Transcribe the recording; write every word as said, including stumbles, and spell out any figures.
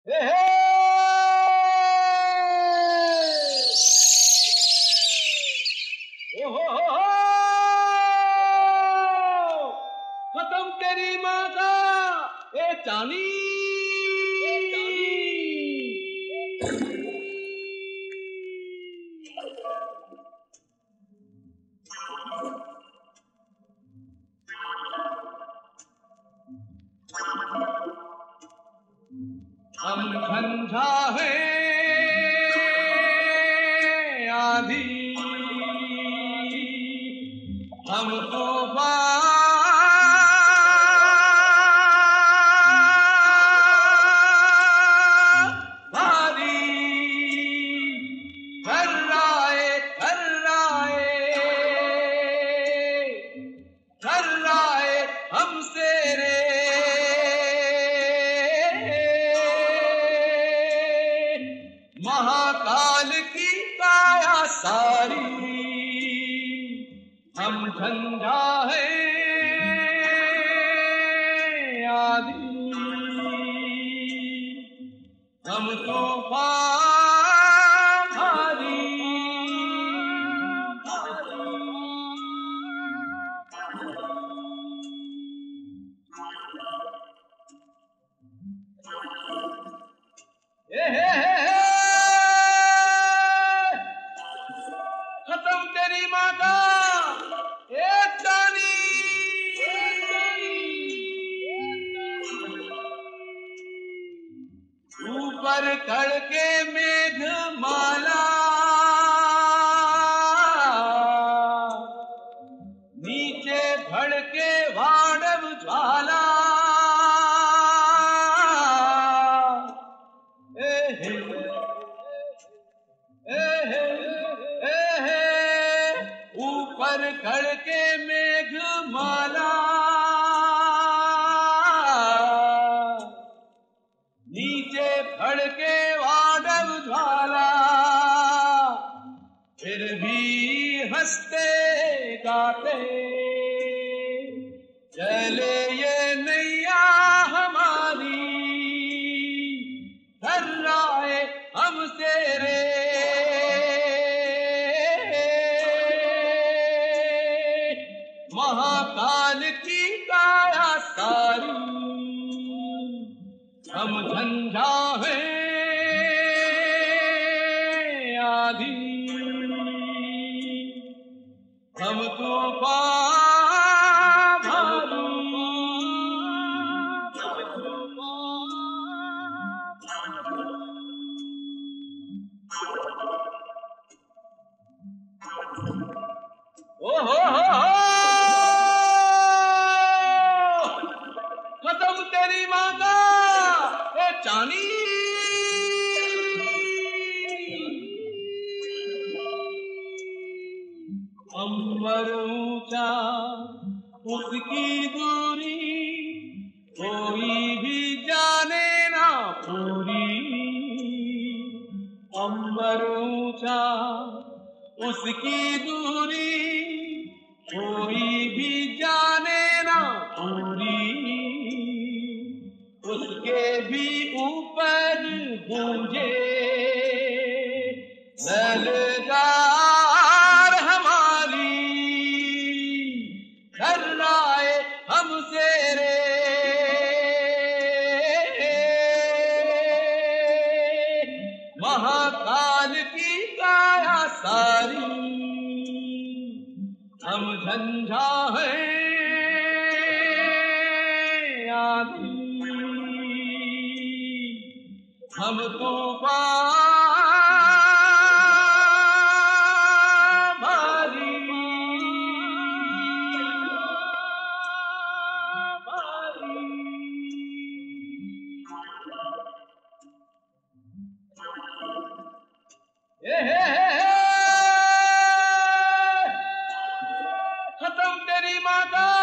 हे हे ओ हो हो हो खत्म तेरी माँ का ए चानी हम झंझा है आधी हम तूफान भारी थर्राए थर्राए थर्राए हमसे रे महाकाल की काया सारी हम झंझा है आधी हम तूफान भारी ए हे हे हे खत्म तेरी माँ का ए चानी ऊपर कड़के मेघ माला नीचे भड़के वाड़व ज्वाला ए हे ए हे ए हे ऊपर कड़के मेघ माला नीचे भड़के वाड़व ज्वाला फिर भी हंसते गाते चले ये नैया हमारी थर्राए हमसे रे महाकाल की काया सारी हम झंझा है आधी हम तूफान भारी ओ हो हो हो खत्म तेरी माँ का ए चानी अंबर ऊंचा उसकी दूरी कोई भी जाने ना पूरी अंबर ऊंचा उसकी दूरी कोई भी जाने ना पूरी उसके भी ऊपर गूंजे ललकार हमारी थर्राए हमसे रे महाकाल की काया सारी हम झंझा है आधी हम तूफान भारी भारी ए हे हे हे खत्म तेरी माँ का